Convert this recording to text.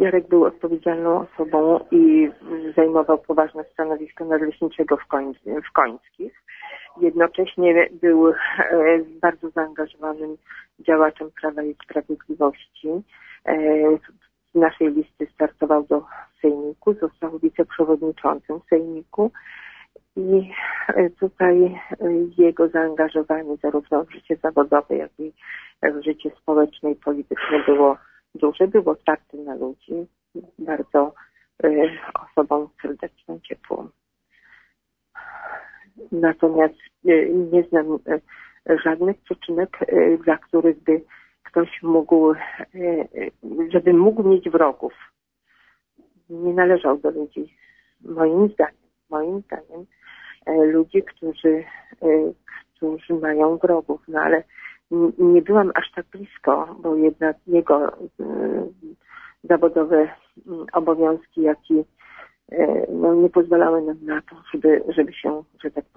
Jarek był odpowiedzialną osobą i zajmował poważne stanowisko nadleśniczego w Końskich. Jednocześnie był bardzo zaangażowanym działaczem Prawa i Sprawiedliwości. Z naszej listy startował do Sejmiku, został wiceprzewodniczącym Sejmiku i tutaj jego zaangażowanie zarówno w życie zawodowe, jak i w życie społeczne i polityczne było duże, był otwarty na ludzi, bardzo osobą serdeczną, ciepłą. Natomiast nie znam żadnych przyczynek, dla których by ktoś mógł, żeby mógł mieć wrogów. Nie należał do ludzi, moim zdaniem, ludzi, którzy mają wrogów, no ale nie byłam aż tak blisko, bo jednak jego zawodowe obowiązki, jak i nie pozwalały nam na to, żeby się, że tak